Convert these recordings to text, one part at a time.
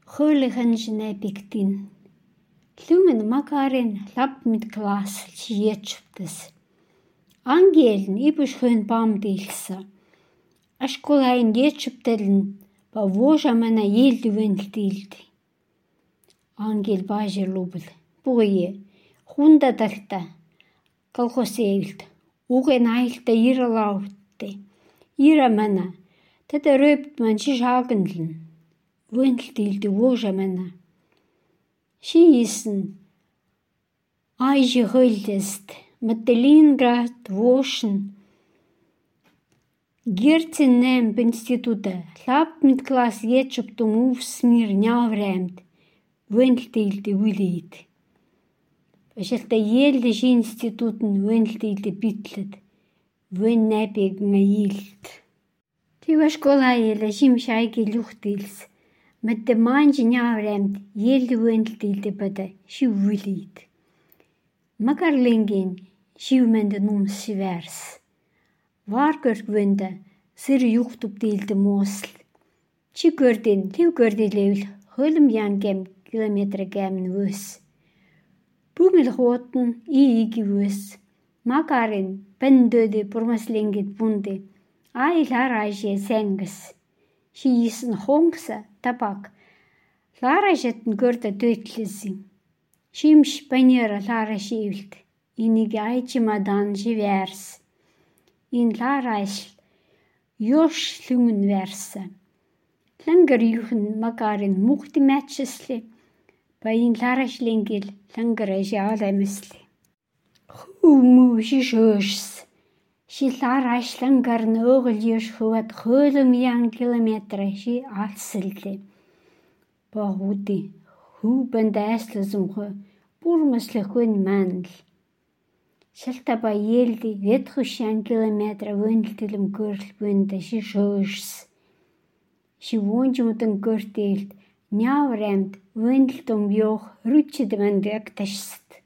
Хölligenjene bigtin. Lumen makarin lab mit Glas jetschuptes. Angelen ibuschön bamdilsa. Aschkolain jetschuptelen, ba vojamana yilduventildi. Angel baje lubel. Puye, hunda dalta. Kalkoseilt. Ugen ailta iralaute. Iramana. Tätä röpt man sishagendlen. Ventildi vojamana. Schießen. Aige höldest. Matelingrad woschen. Giertsen nemp institute. Lab mit Glas jetschuptum ufs mir njavrämt. Ventildi uliid. Vaselta jeldes instituten ventildi pitlet. Ven näpig nga jilt. Tivaskolajele simsaigi luhtils. Mitte manji njavrämt jelde ventildi pada sivuliid. Makarlingin sivmende numsi värs. Vaarkõrgvõnda sir juhtub tilde moosl. Tšikõrdin, livkõrdileul, hõlm jangem kilomeetri kämn võs. Pumil hooten iigi võs. Makarin, pendödi purmaslingid pundi. Ail araisi sängas. Siisen hongsa tabak. Laarasetten kõrda töötlesi. Sims panjara laarasiilt. Inigi aitsimadan si värs. In laaraisl jos lungen värsa. Langer juhn makarin muhti mätsesli. Pa in laaraslingil langeraisi alemesli. Humu si söös. Si laarais langarn õõgel jos hõvad hõõlum jään kilomeetri si altsildi. Pa hudi huubenda äslasumga purmasli hõn mändl. Sealt pa jeldi vetrus jään kilomeetri võndilum kõrlvõnda si söös. Si voondjumuten kõrtilt njavrämt võndildum joh rutsidemende äktast.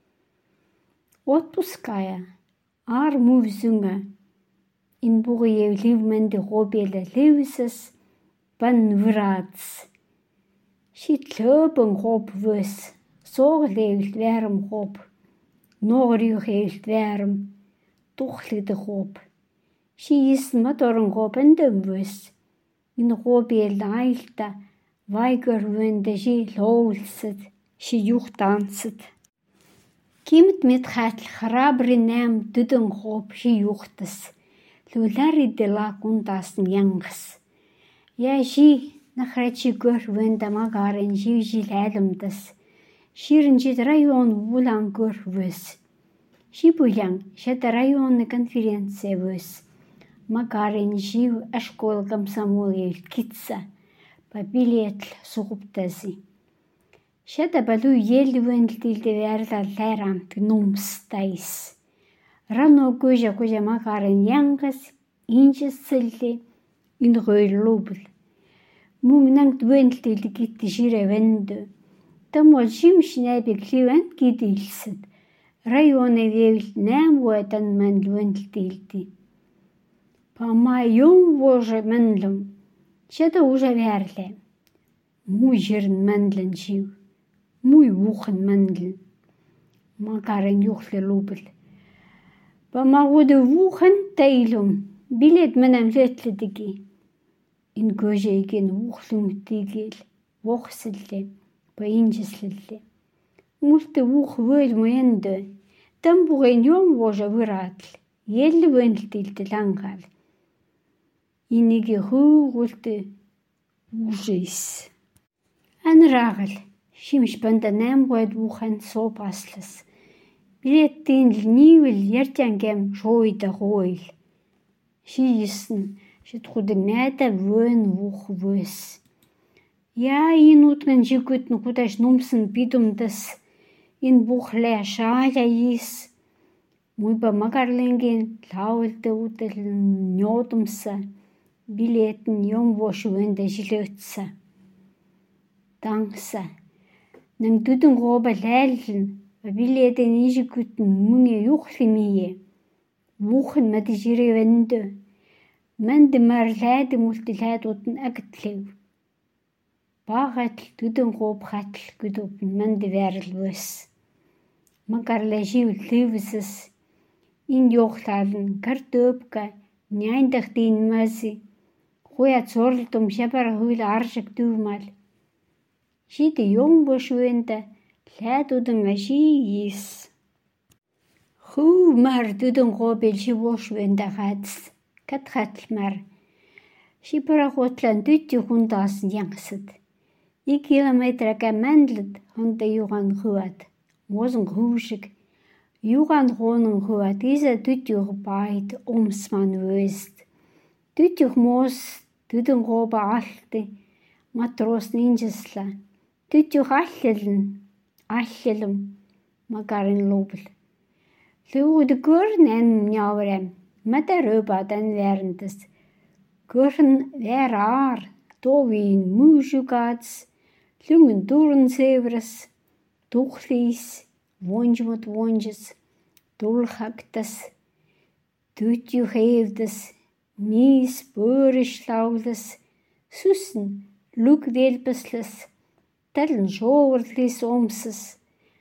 Otpuskaja. Armuvsunga. In puhujev livmende hobile livsas pan vrats. Siit lõõpõng hoop võs. Sooglevilt väärm hoop. Noorjuheilt väärm. Tuhlide hoop. Siis matorong hoop endam võs. In hobile ailta vaikõrvõnde si loolsad. Si juhtantsad. Kimt mit hätl hrabri näm tüdõng hoop si juhtas. Luläride laakundas njängs. Ja si nahratsi kõrvõnda magarin si läälumdas. Sirinsid rajoon vulan kõrvõs. Si puljang seda rajooni konferentsi võs. Magarin si aškol komsomolilt kitsa. Pa piletl suhuptasi. Seda palu jelvõndildi värdal läärant nums täis. Ranno kuja magarin jängas, injas sõldi, in rööl lubl. Mung nangt võndildi kitti sire vendu. Tõmmol sims näbig livend kidilsad. Rajoone veevilt näemuetan mänd võndildi. Pa ma jõum vože mändlum. Seda uže väärle. Muu žirn mändlen siu. Mui vuhn mändlen. Magarin juhle lubl. Pa ma ude vuhn teilum. Bilet menem lötledigi. In kõžeigin vuhlum tigil. Vohseldi. Pa injisledi. Multe vuh võlmu endu. Tõmbugein joom vože võradl. Jelle võndildi langal. Inigi hõõgulti užis. An ragal. Sims panda nämbued vuhan soopaslas. Biletin niivil järtjangem šoida hoil. Siisen, sit hude mäda võn vuh võs. Ja inutlen žikutn kudas numsen pidumdas. In vuh lää šaalja jis. Muipa magarlingin laulte utel njodumsa. Biletin jom vošu venda žilötsa. Tanksa. Nang tüdung rooba läälden, va biletin isikutn munge juhlimie. Vuhn madi žiri vendu. Mende maar läde multi läduten ägtlev. Багатл түдэн гоп хатл гүдүп манд вэрлвэс. Макарлажив ливсэс. Ин ёхлаалн картөпка няйндах дин маси. Хуя цорлтум шапара хуйл аршик дүүмал. Шиди ёнгбошвэнда лайдудан ашиис. Хүү мар түдэн гобэл шивошвэнда хатс. Кат хатлмар. Шипара хутлан түтти хундаас янгсад. 1 километрaka мандлад хонда юган хуат. Мозон хүүшиг. Юган хуунан хуат. Иса түттюх байд омсман вэст. Түттюх мос түдэн гоба алты. Матрос нинжасла. Түттюх аллалм. Макарын лобл. Лууд көрнэн няврэм. Мата рöbaдан вärndas. Көрн вärаар. Товин мужугац. Лүнген турн севрас. Тухлис. Вонжмут вонжас. Тулхактас. Түттюх эвдас. Мис бөриш лаулас. Суssen. Luk велпаслас. Талн шоурлис омсас.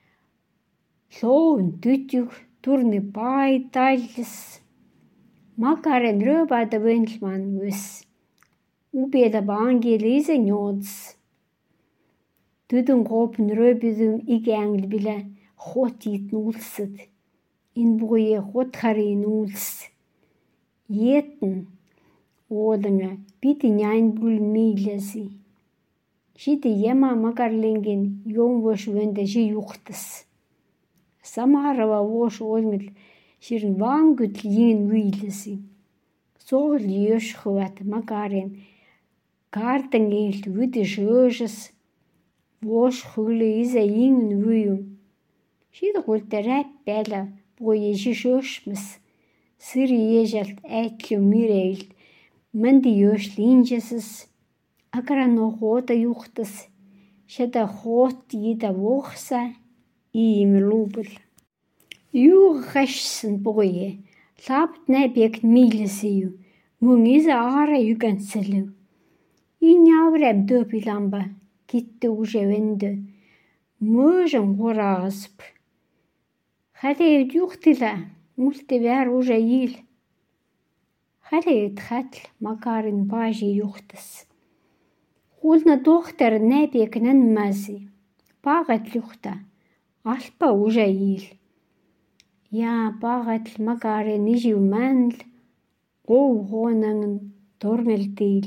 Лоун түттюх турны бай тайлас. Макарен рöbada вэнлман вэс. Убеда баангелиса нёдс. Түдэн гопн рöbidum игängl билэ хотит нуулсад. Ин бугуе хотхари нуулс. Етэн ооланга бити няйнбул миляси. Шити яма макарлинген ёнгвош вэнда ши юхтас. Самарава вош олмил ширн вангут лин виласи. Согл ёшхват макарен картан ээлт выдыш өжэс. Вош хулы иса ин вюм. Шид гулта рэп бэла бугуе шишөшмэс. Сыри ежалт айтлу мирэйлт. Манди ёшл инжэсэс. Акарано хота юхтас. Шада хот ида вохса. Ийм лубл. Югхашсэн бугуе. Лапт найбек милэсию. Мөн иса ара югансэлэв. Ин яврэм дөпиламба. Китте уже вэнды. Мөжөн хураагасп. Халеевд юхтила. Мулте вär уже ил. Халеевд хатл макарын бажи юхтас. Хулна доктор найбек нанмаси. Багат юхта. Алпа уже ил. Я багат макарын ижив мандл. Гов хонан тормелтил.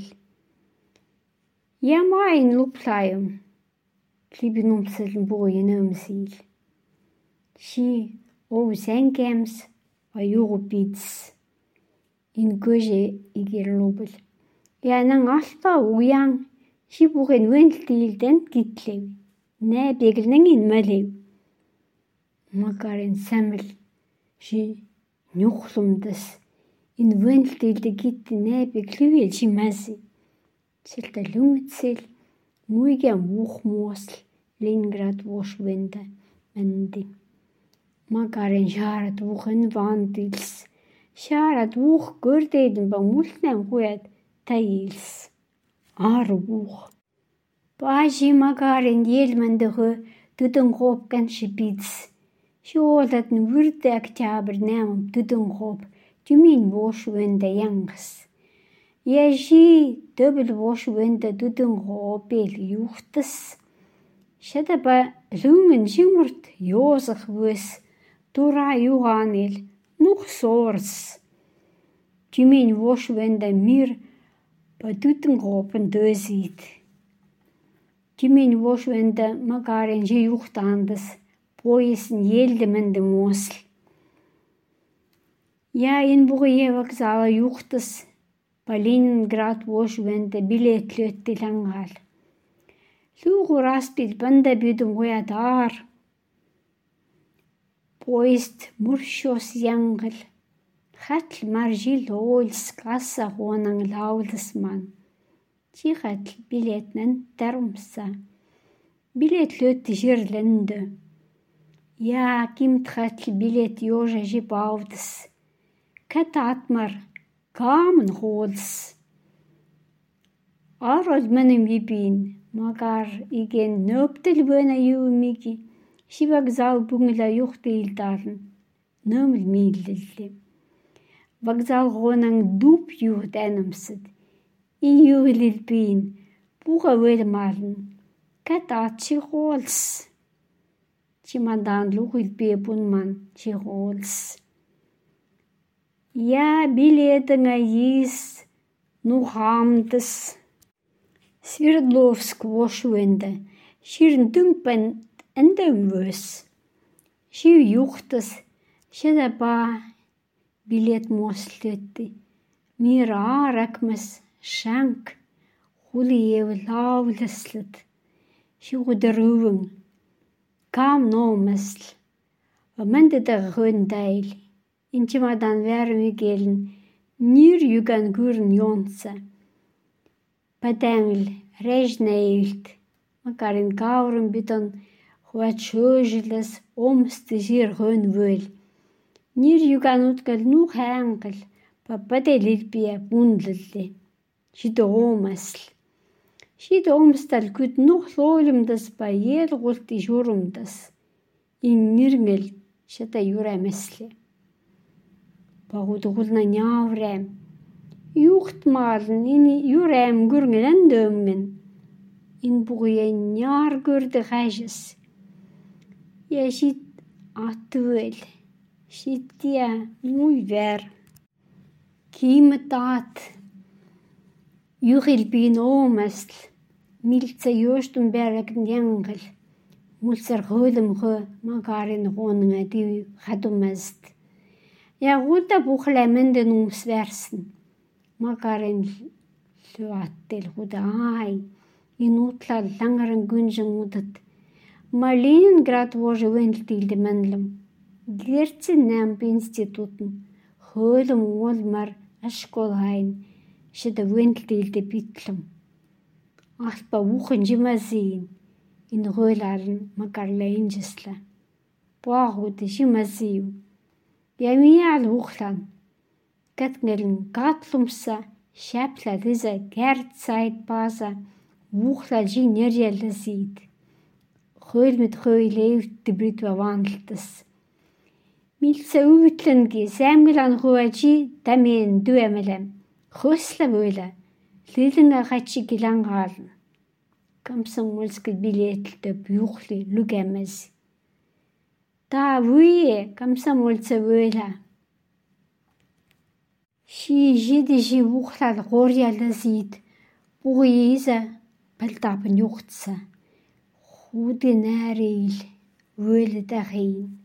Я майн луплаем. Клибинумсэлэн бугуе нөмсил. Ши ов сэнкэмс а югупидс. Ин көже игер лубл. Я нан алпа уян. Ши буген вэнлтилдэн гитлев. Нэ беглэн ин малев. Макарын самл. Ши нюхлумдас. Ин вэнлтилдэ гитти нэ беглэвэл ши маси. Сэлта лүмитсэл. Муйгэн вух мосл. Ленинград вош вэнда. Манди. Макарын шаарат вухын вандилс. Шаарат вух көрдейдэн ба мултнэн хуяд таилс. Ару вух. Бажи макарын елмэндэгы түдэн гопкан шипидс. Шиолат нь вүрдэ октябрь 8 түдэн гоп. Тюмень вош вэнда янгас. Яжи дөбөл вош вэнда түдэн гопэл юхтас. Шада ба лүнген шимурт ёсах вэс. Тура юганил. Нух сорс. Тюмень вош вэнда мир ба түдэн гопэн дөзид. Тюмень вош вэнда макарын жи юхтандас. Поясын елдімэнді мосл. Я ин бугуе вокзала юхтас. Ба Ленинград вош вэнда билетлөттил ангал. Лугу распил банда бүдім хуяд ар. Поезд муршос янгал. Хатл маржил ойлс касса хонан лауласман. Чи хатл билетнэн дарумса. Билетлөтти жирлэнді. Я кимт хатл билет ёжа жибавдас. Кат атмар камын холс. Арол мэнэм ебин Макар igen нөптөл бөөнэ юумики. Ши вокзал бүнгла юхты илдаална. Нөмл мииллэлли. Вокзал гонан дуп юхт анамсад. И юхлил биин. Буга вэлмаална. Катаат чихуулс. Чимадан лухил бие бунман чихуулс. Я билетынга йис. Нухамдас. Свердловск вошвенде. Ширн дүнгпен эндэмвэс. Шив юхтас. Шеда ба билет мослетти. Мир ааракмас шанк. Хулиев лавласлет. Шигудерувэн. Кам номасл. Амандеда гөндайл. Инчимадан вärmigelen. Нир юган гүрн йонса. Падангл режнейлт. Макарин гаурын битон хуат шөөжилэс омсты жир гөн вөл. Нир юган уткал нух англ. Пападелил бия бундлэлли. Шид омасл. Шид омстал күт нух лоолимдас ба елгулти журумдас. Ин нирмел шата юрамэсли. Багудгулна няврэм. Юхтмаалн ини юрэм гүрngэн дөмгэн. Ин бугуя няр гүрдэ хажис. Я шит атвэл. Шития муй вэр. Кимэтаат. Юхил бин омасл. Милца ёштун бэрэгн янгал. Мулсар хөлөм хö магарин гоннга ди хадумаст. Я гута бухлэмэндэн умсвэрсэн. Магарин луаттел худа ай. Инутлал лангаран гүнжэн удат. Малинград вожи вэнлтилдэ мэнлэм. Герцэн нэмп институтын. Хөлөм уолмар ашкол хайн. Шеда вэнлтилдэ битлэм. Алпа ухын жимазин. Ин хөларын макарла инжесла. Багуд жимазин. Ямиал ухлан. Катнэлэн гатлумса. Шапла лиза герцайд база. Ухла жи нэряласид. Хөлмэд хөйлэвт дебрит ваванлтас. Милца үвитлэнги саймгилан хуачи тамин дуэмэлэм. Хөсла вөйлэ. Лилэнга хачи гилангаална. Комсомольский билетлдэ бюхли лугэмэс. Та вые комсомольца вөйлэ. Ши жиди жи ухлал горьяласид. Бугуиза палтапын юхтса. Худи нääриил вөйлэ дахин.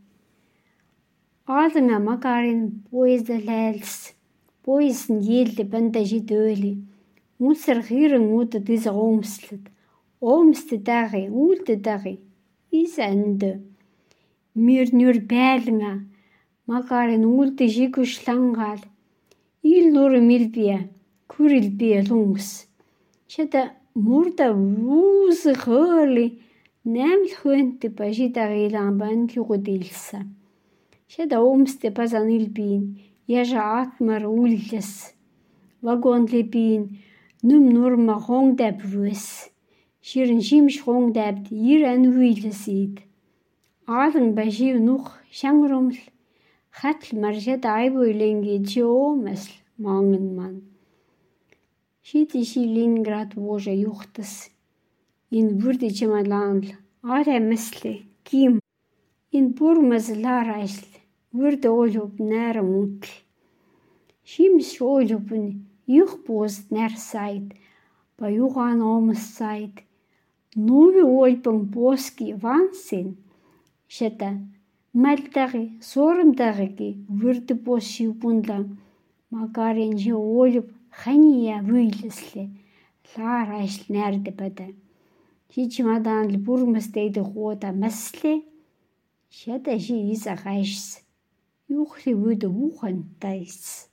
Аалынга макарин поезда лайлс. Поездын елді банда жид өлі. Мусар хирын уды дыза омслыд. Омсты дағи, улды дағи. Иза үнді. Мир нүр бәліңа. Макарин улды жигушлангал. Ил нұры милбия. Күрилбия лунгс. Шада мурда вузы хөрли. Нәмл хөнті бажидағы иламбан лугудилса. Шада омсты базан илбиин. Яжа атмар ульяс. Вагон лебиин. Нүм нұрма хоңдап вөс. Ширин жимш хоңдапд иран уйласид. Аалын бажив нух шаңрумл. Хатл маржада айбойленге жиомасл маңын ман. Шити ши Ленинград вожа юхтас. Ин вурди чималанл. Аля мысли. Ким. Ин бурмаз ларайсл. Вурди олюб нәр мутл. Шимс олюбын юх пост нәр сайд. Ба юған омыс сайд. Нови ольпын боски вансин. Шета. Мальтағы, сорымдағы ки вурди бос шивбунла. Макарин жи олюб хания вүйліслі. Ларайсл нәрді бада. Чимаданлы бурмас дейді хода мәслі. Шета жи иза ғайшс. Юхли вүді ухан тайс.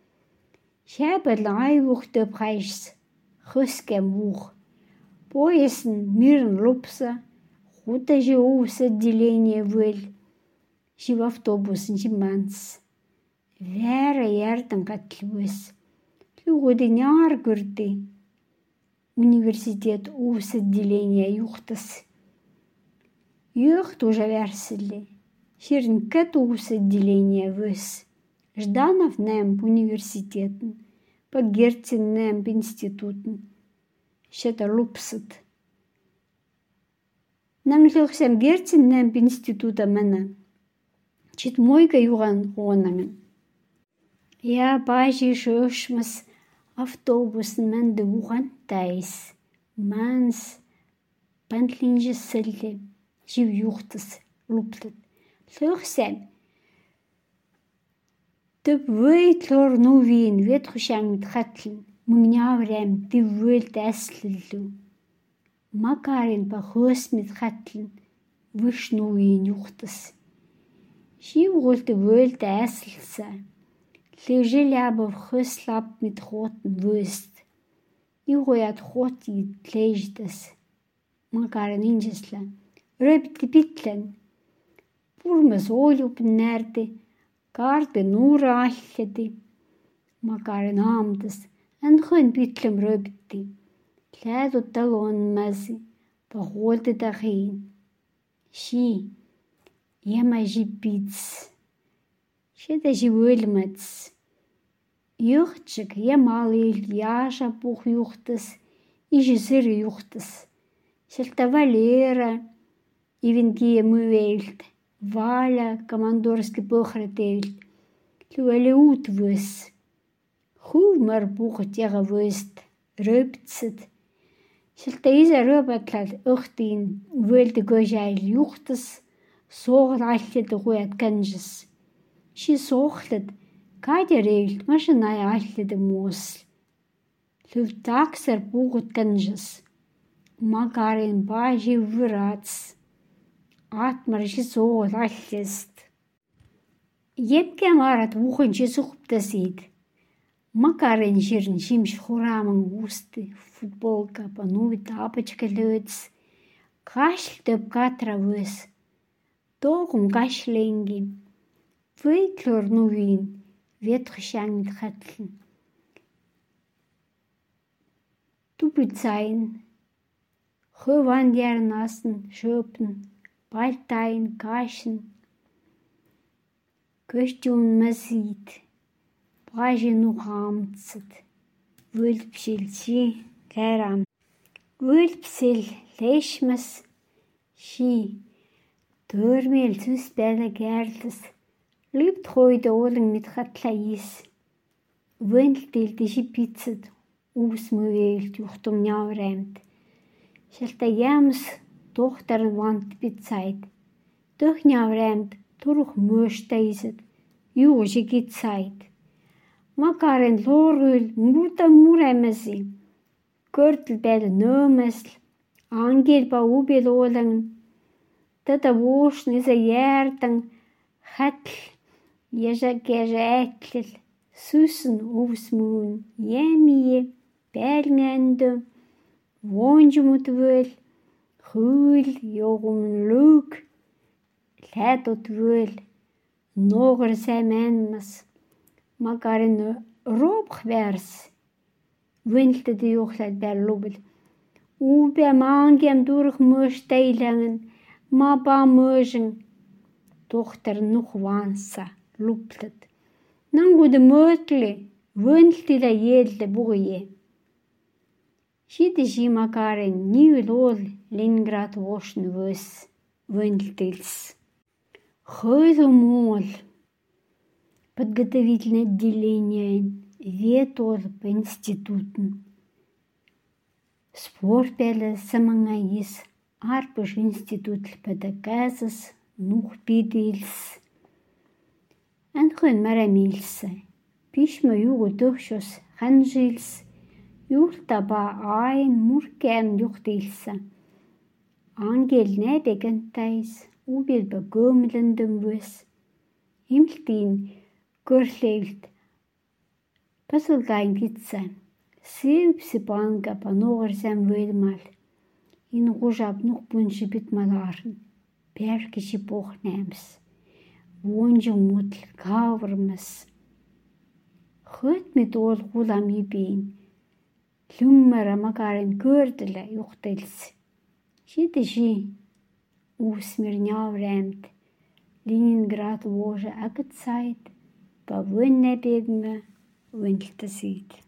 Шәбіл ай уқтып ғайшс. Хөскем ух. Поесын мирн лупса. Худа жи уус отделение вөл. Жи в автобусын жи манс. Вәра ярдан қатлы өс. Луғуды няр күрді. университет уус отделение юхтас. Юхт уже версили. Ширнкет уус отделение выс. Жданов немп университетен. Погертин немп институтен. Щета лупсат. Нанглюхсам гертин немп института мана. Чит мойка юган хуонамин. Я бажи шошмас автобус мен дуган тайс. Манс пантлинжи сэлли. Жив юхтас луптат. Лухсам. Төп вейтлор новин ветхушан тхатлин. Мгняврем ти вейт аслиллу. Макарин па хосмит хатлин. Виш новин юхтас. Жив гулт вейт аслса. Лежелябов хослап mit roten Wüst. Iroyat roti tleijtas. Makaren ingesla. Röbit kapitlen. Purmas oljup närdi. Kaarde nuura alladi. Makaren aamdas. En khön pitlem röbiti. Lädut talon masi. Paholde dahin. Shi. Jema jipits. Щета живөлмats. Юхчик ямалил яша пух юхтас. Ижисыр юхтас. Щелта Валера. Ивенкия мывельт. Валя командорский похрательт. Люэле ут выс. Хумар пух тяга выст. Рöptset. Щелта иза рöpaтлат ухтин. Вэлте гожайл юхтас. Согр аллет хуят канжас. Ши сохлет, Катя рейлт, машинай алледы мосл. Люв таксер пугут канжас. Макарин бажи врац. Атмар ши согл аллест. Епке марат вухан ши сухптасид. Макарин ширн шимш хураман густы. Футболка пануви тапочка лёц. Кашл төп катра выс. Тогум кашленги. Вейтлор новин, ветхушан mit хатлен. Тупицайн, хөвандернаssen, schöpen, Baltein, Kaschen, Köstjun masit, Braje nuchamtset, Wülpsilchi, Keram, Wülpsil, Leschmes, Shi, Törmel, Süßbäder, Gertes, Libt heute Ohren mit Hatlais. Wendelt die Schipizet, Usmöwelt, Juchtum Njavremt. Schelta Jams, Tochter Wand bezeit. Durch Njavremt, durch Mösteiset, Juge gezeit. Makaren Lorul, Mutter Muremesi. Gürtel bei der Nömesl, Angel bei Ubelolen. Tata Woschen is a Järtang, Hatl. Ježa gežetlil, susen usmun, jemie, belngende, wonjumut völ, hul, jogum luk, lädot völ, noger semenmas, makaren robchvers, winkte de juchlad der lubel. Ube mangem durch mösteilangen, ma ba mögen, Tochter noch wansa. Luptet. Nangu de mötli, wünschte da jede boje. Schiede sie Makaren nie lol, Leningrad waschen wüs, wünstils. Heute мол. Подготовительное отделение, ветор по институтам. Спорпеле самангаис, арпыш институт педагазис, нухпидils. En khön maramilse. Pishma jugu tuhshus hanjils. Juhtaba ain murkeam juhtilse. Angel nedegentais. Ubil begumlendum wus. Himmeltin kurlevt. Pasulgain gitse. Siupsi panga panorsam wilmal. In rujab nog punjibit malaren. Bergische bochnems. Wonje mutl kavermes. Goed met oor gulam ibeen. Lumara makarin köördele juhtels. Šitši Uus-Mirnjavremt. Leningrad vože agatsaid, pa võnnepiedme võntasid.